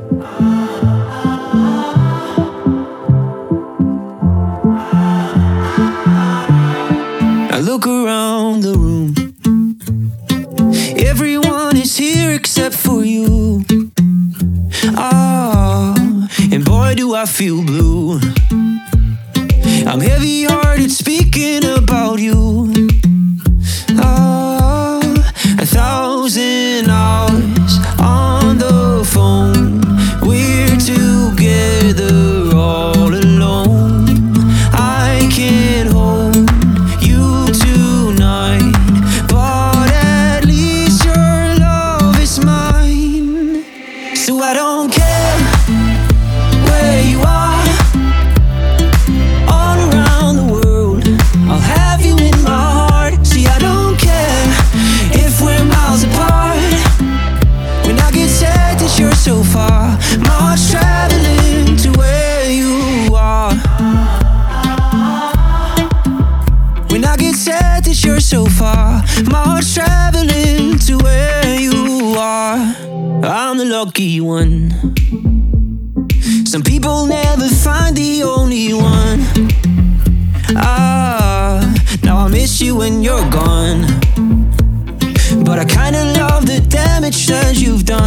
I look around the room. Everyone is here except for you. Ah, and boy do I feel blue. I'm heavy-hearted speaking about you. Ah, 1,000 hours on the phone. We're together all alone. I can't hold you tonight, but at least your love is mine. So I don't care where you are, all around the world, I'll have you in my heart. See, I don't care if we're miles apart. When I get sad that you're so far, my heart's traveling to where you are. When I get sad that you're so far, my heart's traveling to where you are. I'm the lucky one. Some people never find the only one. Ah, now I miss you when you're gone, but I kinda love the damage that you've done.